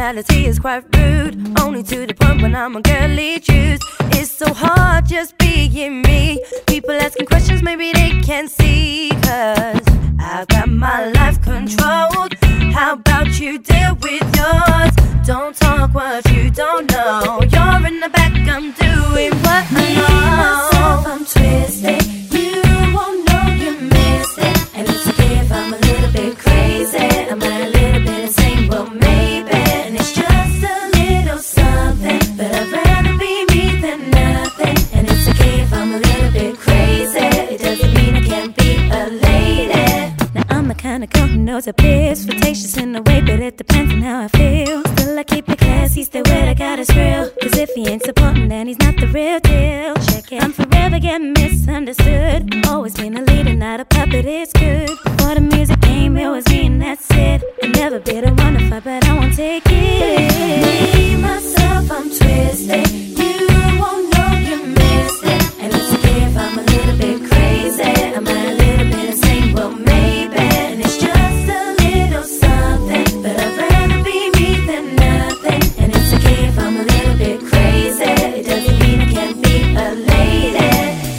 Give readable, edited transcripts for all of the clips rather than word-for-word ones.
personality is quite rude, only to the point when I'm a girly juice. It's so hard just being me. People asking questions, maybe they can't see, 'cause I've got my life controlled. How about you deal with yours? Don't talk what you don't know. You're in the back, I'm doing what I know. Myself, I'm twisted. You won't know you missed it. And it's okay if I'm a little bit crazy. I'm a little bit insane, well maybe. And it's just a little something, but I'd rather be me than nothing. And it's okay if I'm a little bit crazy. It doesn't mean I can't be a lady. Now I'm the kind of girl who knows a bit flirtatious in a way, but it depends on how I feel. Still I keep it classy, stay what I got is real. 'Cause if he ain't supporting, then he's not the real deal. Check it, I'm forever getting misunderstood. Always been a leader, not a puppet, it's good. Before the music came, it was me and that's it. I never been a one to fight, but I won't take it. Me, myself, I'm twisted. You won't know you missed it. And it's okay if I'm a little bit crazy. I'm a little bit insane, well maybe. And it's just a little something, but I'd rather be me than nothing. And it's okay if I'm a little bit crazy. It doesn't mean I can't be a lady.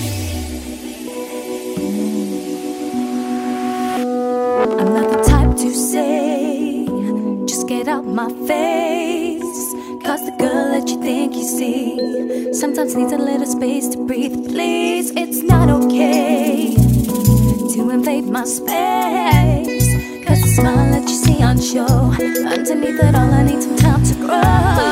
I'm not the type to say, just get out my face. 'Cause the girl that you think you see sometimes needs a little space to breathe. Please, it's not okay to invade my space. 'Cause the smile that you see on show, underneath it all I need some time to grow.